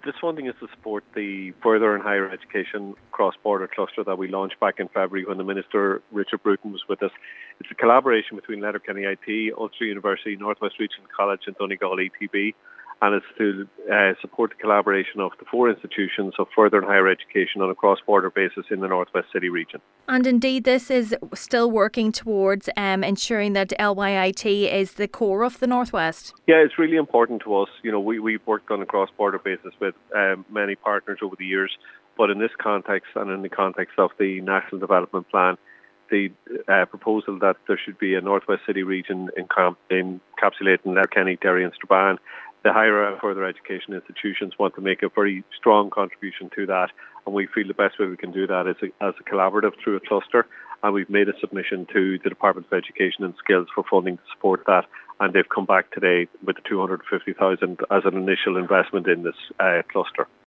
This funding is to support the further and higher education cross-border cluster that we launched back in February when the Minister, Richard Bruton, was with us. It's a collaboration between Letterkenny IT, Ulster University, Northwest Regional College and Donegal ETB, and it's to support the collaboration of the four institutions of further and higher education on a cross-border basis in the Northwest City region. And indeed, this is still working towards ensuring that LYIT is the core of the Northwest. Yeah, it's really important to us. You know, we've worked on a cross-border basis with many partners over the years, but in this context and in the context of the National Development Plan, the proposal that there should be a Northwest City region encapsulating Letterkenny, Derry and Strabane, the higher and further education institutions want to make a very strong contribution to that, and we feel the best way we can do that is as a collaborative through a cluster, and we've made a submission to the Department of Education and Skills for funding to support that, and they've come back today with the 250,000 as an initial investment in this cluster.